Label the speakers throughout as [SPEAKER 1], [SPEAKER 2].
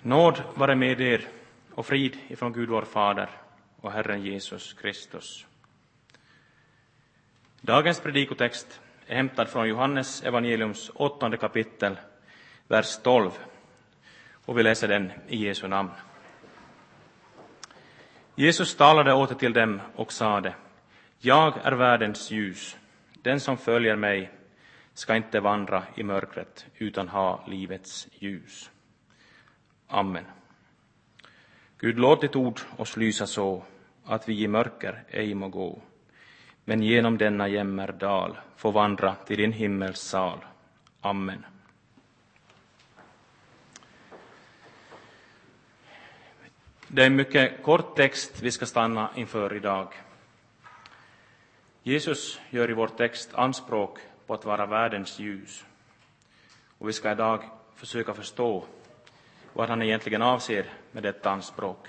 [SPEAKER 1] Nåd vare med er och frid ifrån Gud vår Fader och Herren Jesus Kristus. Dagens predikotext är hämtad från Johannes evangeliums 8:e kapitel, vers 12, och vi läser den i Jesu namn. Jesus talade åter till dem och sade: Jag är världens ljus. Den som följer mig ska inte vandra i mörkret utan ha livets ljus. Amen. Gud, låt ditt ord oss lysa så att vi i mörker ej må gå, men genom denna jämmerdal få vandra till din himmels sal. Amen. Det är en mycket kort text vi ska stanna inför idag. Jesus gör i vår text anspråk på att vara världens ljus. Och vi ska idag försöka förstå vad han egentligen avser med detta anspråk.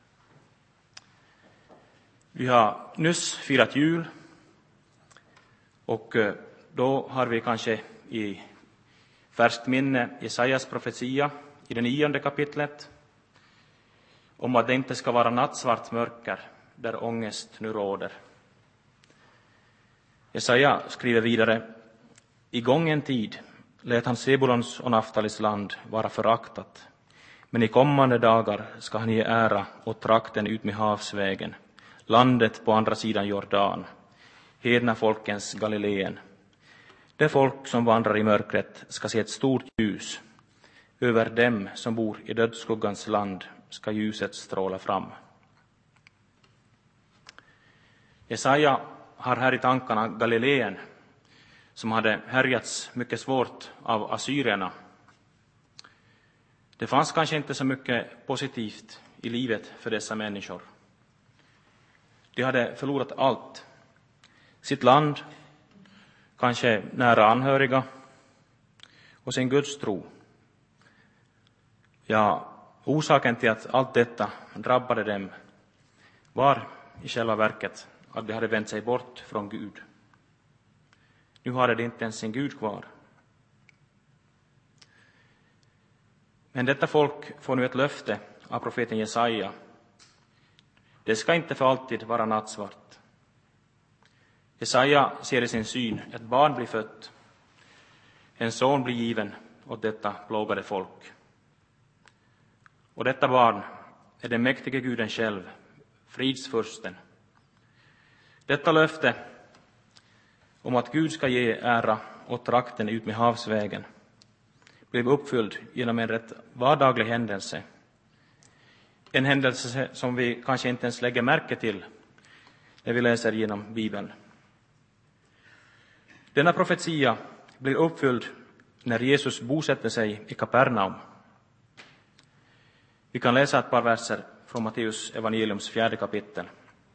[SPEAKER 1] Vi har nyss firat jul, och då har vi kanske i färskt minne Jesajas profetia i det 9:e kapitlet om att det inte ska vara nattsvart mörker där ångest nu råder. Jesaja skriver vidare: I gången tid lät han Sebulons och Naftalis land vara föraktat, men i kommande dagar ska han ge ära åt trakten ut med havsvägen, landet på andra sidan Jordan, hedna folkens Galileen. Det folk som vandrar i mörkret ska se ett stort ljus. Över dem som bor i dödsskuggans land ska ljuset stråla fram. Jesaja har här i tankarna Galileen, som hade härjats mycket svårt av assyrierna. Det fanns kanske inte så mycket positivt i livet för dessa människor. De hade förlorat allt. Sitt land, kanske nära anhöriga, och sin Guds tro. Ja, orsaken till att allt detta drabbade dem var i själva verket att de hade vänt sig bort från Gud. Nu hade de inte ens sin Gud kvar. Men detta folk får nu ett löfte av profeten Jesaja. Det ska inte för alltid vara nattsvart. Jesaja ser i sin syn ett barn bli fött. En son blir given åt detta plågade folk. Och detta barn är den mäktige Guden själv, fridsfursten. Detta löfte om att Gud ska ge ära åt trakten ut med havsvägen blev uppfylld genom en rätt vardaglig händelse. En händelse som vi kanske inte ens lägger märke till när vi läser genom Bibeln. Denna profetia blir uppfylld när Jesus bosätter sig i Kapernaum. Vi kan läsa ett par verser från Matteus evangeliums 4:e kapitel.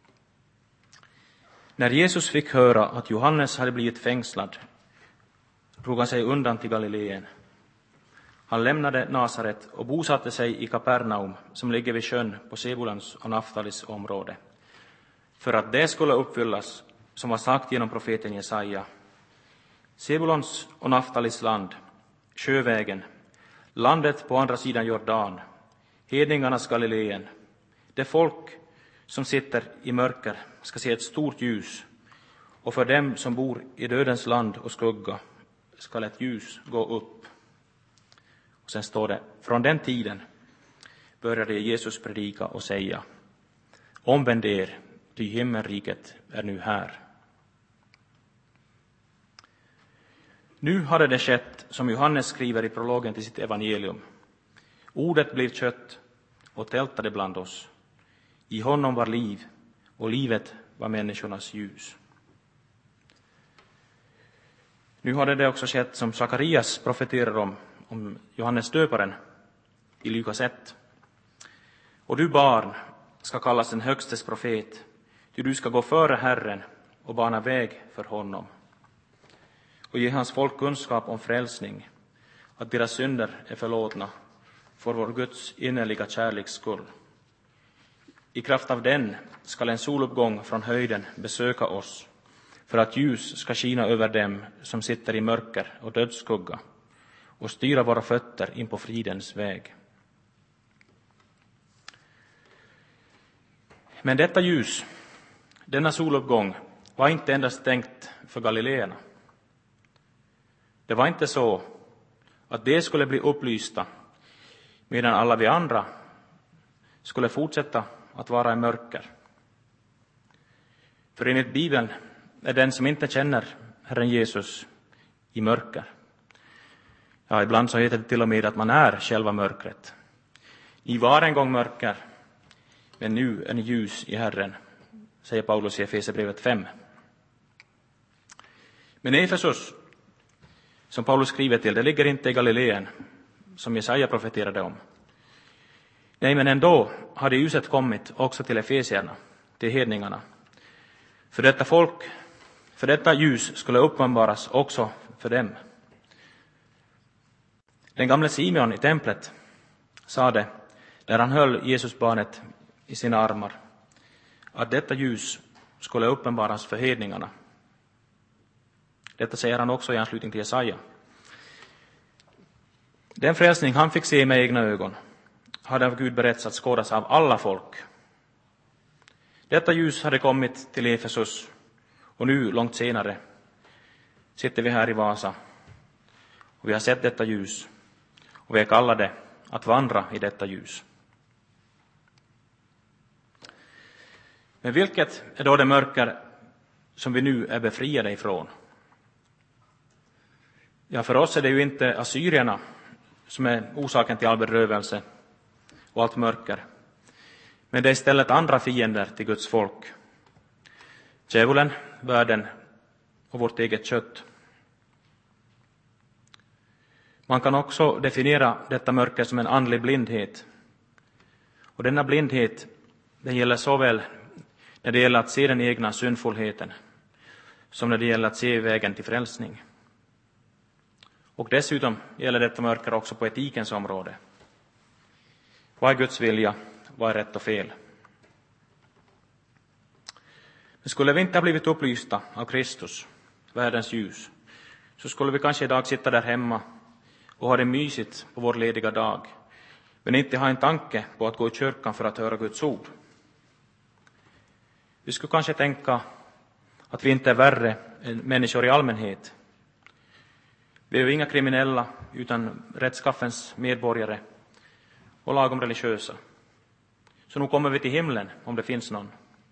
[SPEAKER 1] När Jesus fick höra att Johannes hade blivit fängslad drog han sig undan till Galileen. Han lämnade Nasaret och bosatte sig i Kapernaum, som ligger vid sjön på Sebulons och Naftalis område, för att det skulle uppfyllas som var sagt genom profeten Jesaja. Sebulons och Naftalis land, sjövägen, landet på andra sidan Jordan, hedningarnas Galileen. Det folk som sitter i mörker ska se ett stort ljus, och för dem som bor i dödens land och skugga ska ett ljus gå upp. Och sen står det: från den tiden började Jesus predika och säga: omvänd er, ty himmelriket är nu här. Nu hade det skett som Johannes skriver i prologen till sitt evangelium. Ordet blev kött och tältade bland oss. I honom var liv, och livet var människornas ljus. Nu hade det också skett som Sakarias profeterar om Johannes döparen i Lukas 1. Och du barn ska kallas den högstes profet, ty du ska gå före Herren och bana väg för honom och ge hans folk kunskap om frälsning, att deras synder är förlåtna för vår Guds innerliga kärleks skull. I kraft av den skall en soluppgång från höjden besöka oss, för att ljus ska skina över dem som sitter i mörker och dödsskugga, och styra våra fötter in på fridens väg. Men detta ljus, denna soluppgång, var inte endast tänkt för galileerna. Det var inte så att det skulle bli upplysta medan alla vi andra skulle fortsätta att vara i mörker. För enligt Bibeln är den som inte känner Herren Jesus i mörker. Ja, ibland så heter det till och med att man är själva mörkret. Ni var en gång mörker, men nu är ni ljus i Herren, säger Paulus i Efesierbrevet 5. Men Efesus, som Paulus skriver till, det ligger inte i Galileen, som Jesaja profeterade om. Nej, men ändå hade ljuset kommit också till efesierna, till hedningarna. För detta folk, för detta ljus skulle uppenbaras också för dem. Den gamle Simeon i templet sa det, när han höll Jesusbarnet i sina armar, att detta ljus skulle uppenbaras för hedningarna. Detta säger han också i anslutning till Jesaja. Den frälsning han fick se med egna ögon hade av Gud berättats att skådas av alla folk. Detta ljus hade kommit till Efesus, och nu, långt senare, sitter vi här i Vasa och vi har sett detta ljus och vi är kallade att vandra i detta ljus. Men vilket är då det mörker som vi nu är befriade ifrån? Ja, för oss är det ju inte assyrierna som är orsaken till all bedrövelse och allt mörker. Men det är istället andra fiender till Guds folk. Djävulen, världen och vårt eget kött. Man kan också definiera detta mörker som en andlig blindhet. Och denna blindhet, den gäller såväl när det gäller att se den egna syndfullheten som när det gäller att se vägen till frälsning. Och dessutom gäller detta mörker också på etikens område. Vad är Guds vilja? Vad är rätt och fel? Men skulle vi inte ha blivit upplysta av Kristus, världens ljus, så skulle vi kanske idag sitta där hemma och ha det mysigt på vår lediga dag, men inte ha en tanke på att gå i kyrkan för att höra Guds ord. Vi skulle kanske tänka att vi inte är värre än människor i allmänhet. Vi är ju inga kriminella utan rättskaffens medborgare och lagom religiösa. Så nu kommer vi till himlen om det finns någon.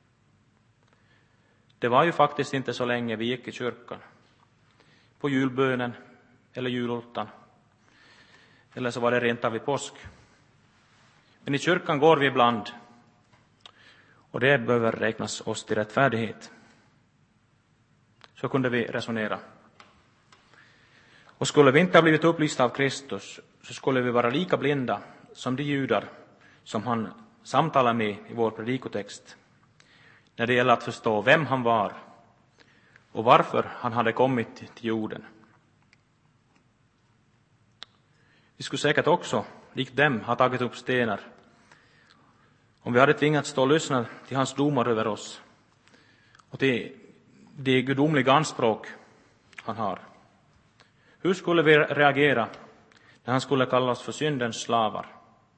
[SPEAKER 1] Det var ju faktiskt inte så länge vi gick i kyrkan. På julbönen eller julottan. Eller så var det rent av i påsk. Men i kyrkan går vi ibland. Och det behöver räknas oss till rättfärdighet. Så kunde vi resonera. Och skulle vi inte ha blivit upplysta av Kristus, så skulle vi vara lika blinda som de judar som han samtalar med i vår predikotext, när det gäller att förstå vem han var och varför han hade kommit till jorden. Vi skulle säkert också, likt dem, ha tagit upp stenar om vi hade tvingats stå och lyssna till hans domar över oss och till det gudomliga anspråk han har. Hur skulle vi reagera när han skulle kalla oss för syndens slavar?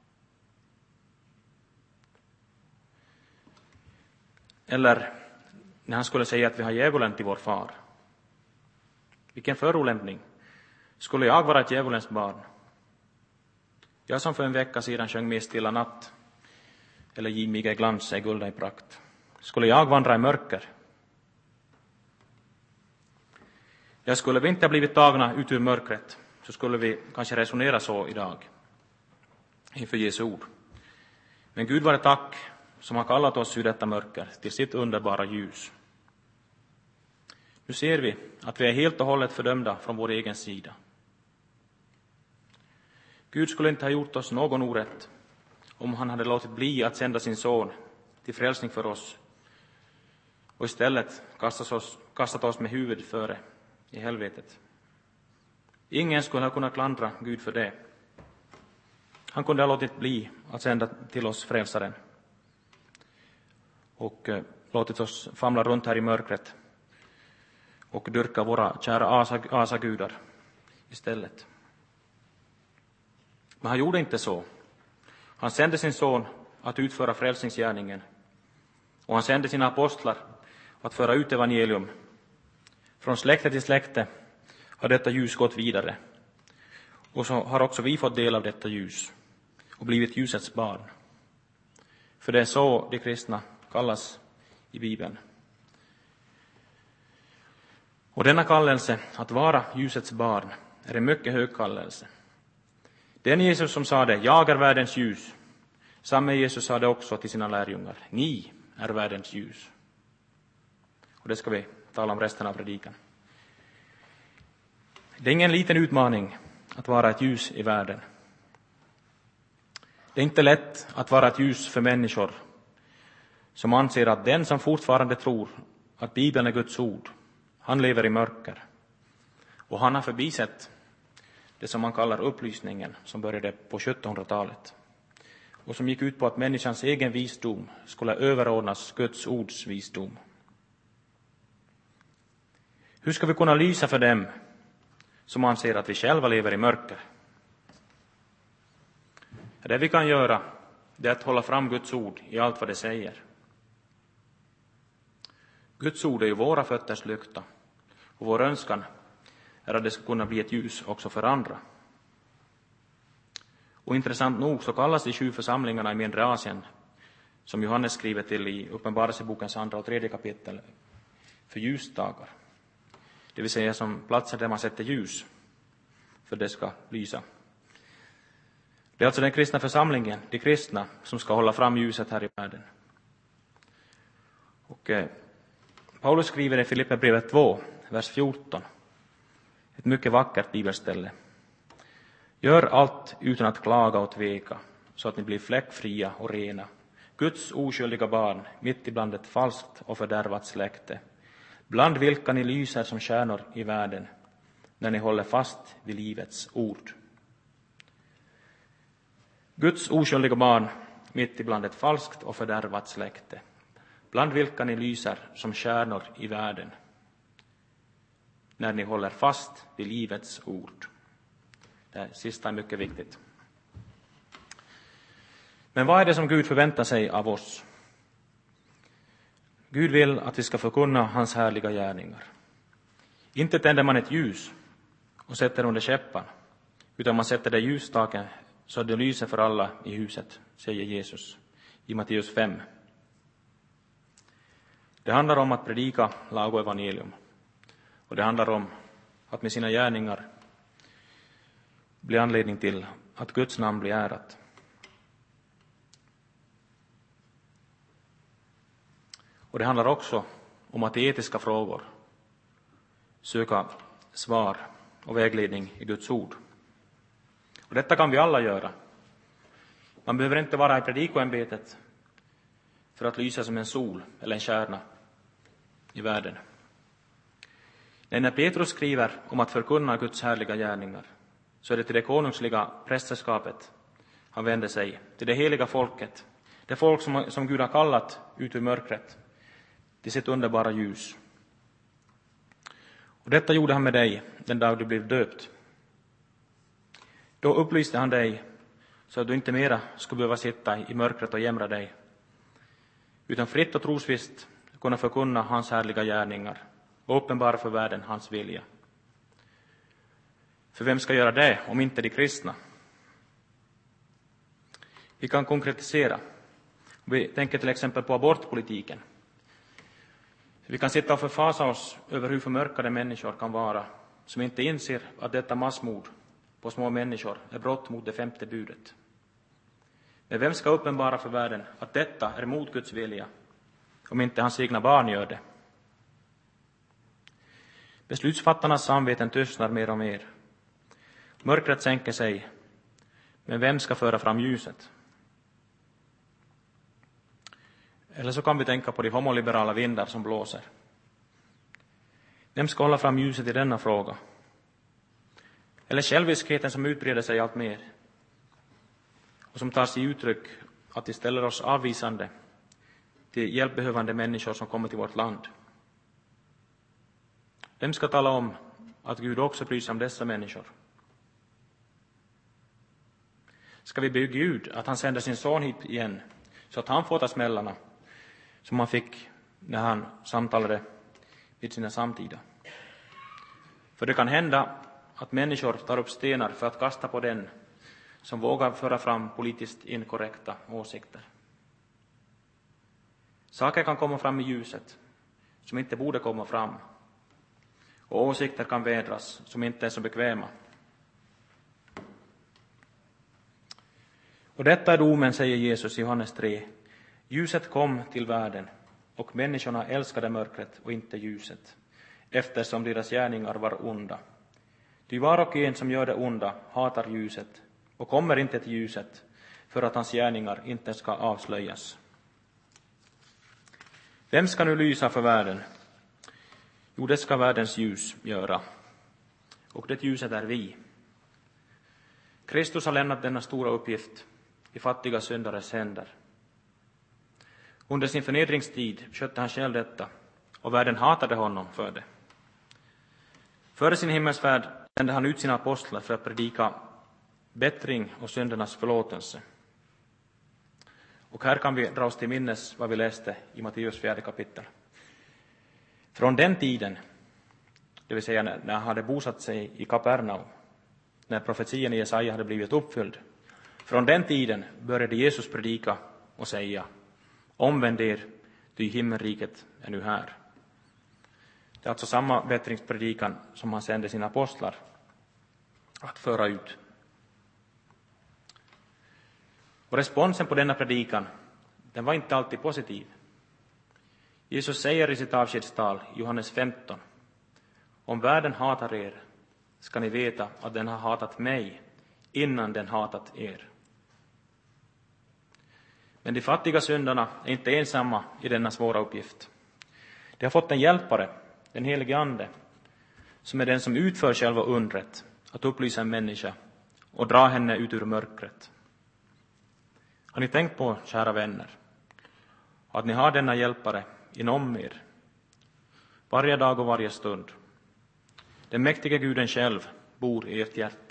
[SPEAKER 1] Eller när han skulle säga att vi har djävulen till vår far? Vilken förolämpning! Skulle jag vara ett djävulens barn? Jag som för en vecka sedan sjöng med Stilla natt eller Giv mig glans är gulda i prakt. Skulle jag vandra i mörker? Ja, skulle vi inte ha blivit tagna ut ur mörkret, så skulle vi kanske resonera så idag inför Jesu ord. Men Gud vare tack som har kallat oss ur detta mörker till sitt underbara ljus. Nu ser vi att vi är helt och hållet fördömda från vår egen sida. Gud skulle inte ha gjort oss någon orätt om han hade låtit bli att sända sin son till frälsning för oss och istället kastat oss med huvudet före i helvetet. Ingen skulle ha kunnat klandra Gud för det. Han kunde ha låtit bli att sända till oss frälsaren och låtit oss famla runt här i mörkret och dyrka våra kära asagudar istället. Men han gjorde inte så. Han sände sin son att utföra frälsningsgärningen Och han sände sina apostlar att föra ut evangelium. Från släkte till släkte har detta ljus gått vidare. Och så har också vi fått del av detta ljus och blivit ljusets barn. För det är så de kristna kallas i Bibeln. Och denna kallelse att vara ljusets barn är en mycket hög kallelse. Den Jesus som sa det, jag är världens ljus. Samme Jesus sa det också till sina lärjungar, ni är världens ljus. Och det ska vi tala om resten av predikan. Det är ingen liten utmaning att vara ett ljus i världen. Det är inte lätt att vara ett ljus för människor som anser att den som fortfarande tror att Bibeln är Guds ord, han lever i mörker. Och han har förbisett det som man kallar upplysningen, som började på 1700-talet. Och som gick ut på att människans egen visdom skulle överordnas Guds ords visdom. Hur ska vi kunna lysa för dem som anser att vi själva lever i mörker? Det vi kan göra, det är att hålla fram Guds ord i allt vad det säger. Guds ord är ju våra fötters lykta, och vår önskan är att det ska kunna bli ett ljus också för andra. Och intressant nog så kallas de 7 församlingarna i mindre Asien, som Johannes skriver till i Uppenbarelsebokens 2 och 3 kapitel, för ljusdagar. Det vill säga som platser där man sätter ljus för det ska lysa. Det är alltså den kristna församlingen, de kristna, som ska hålla fram ljuset här i världen. Och Paulus skriver i Filipperbrevet 2, vers 14, ett mycket vackert bibelställe. Gör allt utan att klaga och tveka, så att ni blir fläckfria och rena, Guds oskyldiga barn, mitt ibland ett falskt och fördärvat släkte, bland vilka ni lyser som stjärnor i världen, när ni håller fast vid livets ord. Guds oskyldiga barn, mitt ibland ett falskt och fördärvat släkte, bland vilka ni lyser som stjärnor i världen, när ni håller fast vid livets ord. Det sista är mycket viktigt. Men vad är det som Gud förväntar sig av oss? Gud vill att vi ska förkunna hans härliga gärningar. Inte tänder man ett ljus och sätter under käppan, utan man sätter det ljusstaken så det lyser för alla i huset, säger Jesus i Matteus 5. Det handlar om att predika lag och evangelium. Och det handlar om att med sina gärningar bli anledning till att Guds namn blir ärat. Och det handlar också om att i etiska frågor söka svar och vägledning i Guds ord. Och detta kan vi alla göra. Man behöver inte vara i predikoämbetet för att lysa som en sol eller en stjärna i världen. När Petrus skriver om att förkunna Guds härliga gärningar, så är det till det konungsliga prästerskapet han vänder sig, till det heliga folket, det folk som Gud har kallat ut ur mörkret till sitt underbara ljus. Och detta gjorde han med dig den dag du blev döpt. Då upplyste han dig så att du inte mera skulle behöva sitta i mörkret och jämra dig, utan fritt och trosvisst kunna förkunna hans härliga gärningar och uppenbara för världen hans vilja. För vem ska göra det om inte de kristna? Vi kan konkretisera. Vi tänker till exempel på abortpolitiken. Vi kan sitta och förfasa oss över hur förmörkade människor kan vara, som inte inser att detta massmord på små människor är brott mot det 5:e budet. Men vem ska uppenbara för världen att detta är mot Guds vilja, om inte hans egna barn gör det? Beslutsfattarnas samveten tystnar mer och mer. Mörkret sänker sig, men vem ska föra fram ljuset? Eller så kan vi tänka på de homoliberala vindar som blåser. Vem ska hålla fram ljuset i denna fråga? Eller själviskheten som utbreder sig allt mer och som tar sig uttryck att vi ställer oss avvisande till hjälpbehövande människor som kommer till vårt land. Vem ska tala om att Gud också bryr sig om dessa människor? Ska vi be Gud att han sänder sin son hit igen så att han får ta smällarna som han fick när han samtalade med sina samtida. För det kan hända att människor tar upp stenar för att kasta på den som vågar föra fram politiskt inkorrekta åsikter. Saker kan komma fram i ljuset som inte borde komma fram, och åsikter kan vädras som inte är så bekväma. Och detta är domen, säger Jesus i Johannes 3. Ljuset kom till världen, och människorna älskade mörkret och inte ljuset, eftersom deras gärningar var onda. Ty var och en som gör det onda hatar ljuset och kommer inte till ljuset, för att hans gärningar inte ska avslöjas. Vem ska nu lysa för världen? Jo, det ska världens ljus göra. Och det ljuset är vi. Kristus har lämnat denna stora uppgift i fattiga syndares händer. Under sin förnedringstid skötte han själv detta, och världen hatade honom för det. Före sin himmelsfärd sände han ut sina apostlar för att predika bättring och syndernas förlåtelse. Och här kan vi dra oss till minnes vad vi läste i Matteus 4 kapitel. Från den tiden, det vill säga när han hade bosatt sig i Kapernaum, när profetian i Jesaja hade blivit uppfylld, från den tiden började Jesus predika och säga: omvänd er, ty himmelriket är nu här. Det är alltså samma bättringspredikan som han sände sina apostlar att föra ut. Och responsen på denna predikan, den var inte alltid positiv. Jesus säger i sitt avskedstal i Johannes 15: om världen hatar er, ska ni veta att den har hatat mig innan den hatat er. Men de fattiga syndarna är inte ensamma i denna svåra uppgift. De har fått en hjälpare, den helige Ande, som är den som utför själva undret att upplysa en människa och dra henne ut ur mörkret. Har ni tänkt på, kära vänner, att ni har denna hjälpare inom er, varje dag och varje stund? Den mäktiga Guden själv bor i ert hjärta.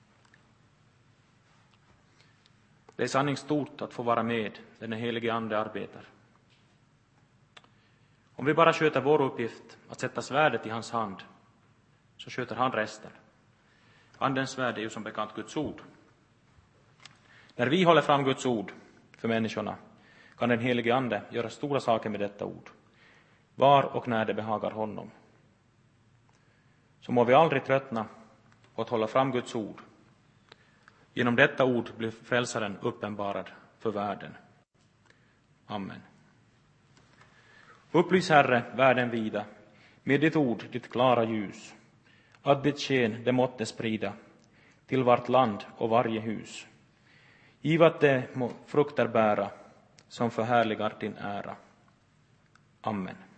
[SPEAKER 1] Det är sanning stort att få vara med när den helige Ande arbetar. Om vi bara sköter vår uppgift att sätta svärdet i hans hand, så sköter han resten. Andens svärd är ju som bekant Guds ord. När vi håller fram Guds ord för människorna, kan den helige Ande göra stora saker med detta ord, var och när det behagar honom. Så må vi aldrig tröttna på att hålla fram Guds ord. Genom detta ord blir frälsaren uppenbarad för världen. Amen. Upplys, Herre, världen vida med ditt ord, ditt klara ljus, att ditt sken det måtte sprida till vart land och varje hus. Giv att det må frukter bära som förhärligar din ära. Amen.